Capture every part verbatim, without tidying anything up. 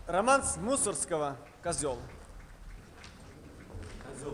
Романс Мусорского «Козел». Козел.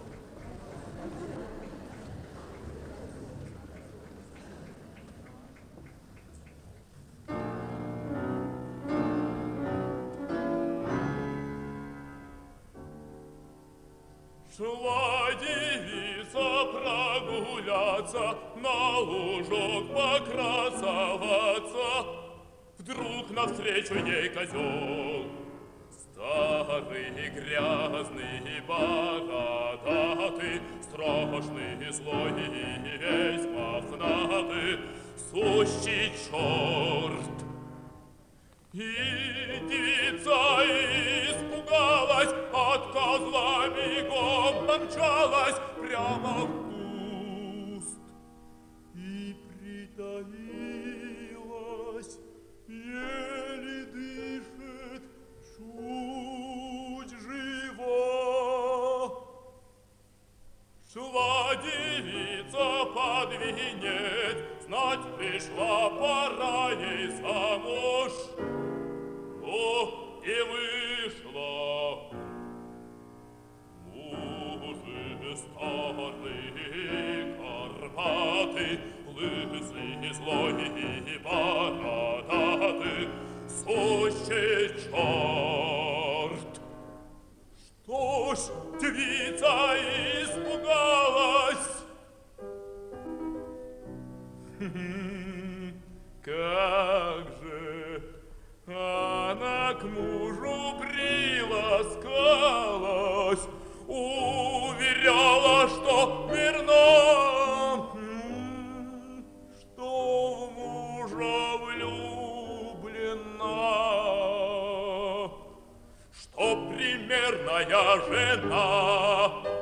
Шла девица прогуляться, на лужок покрасоваться. Вдруг навстречу ей козел, старый, грязный, бородатый, страшный, злой и весь мохнатый, сущий черт. И девица испугалась, от козла бегом помчалась прямо в куст и притаилась, еле дышит, чуть жива. Шла девица под венец, знать пришла пора ей замуж. Ну, и вышла. Мужи старый, горбатый, лысый, злой и бородатый, сущий черт. Что ж девица испугалась? Как же она к мужу приласкалась, уверяла, что верна, что в мужа влюблена, что примерная жена.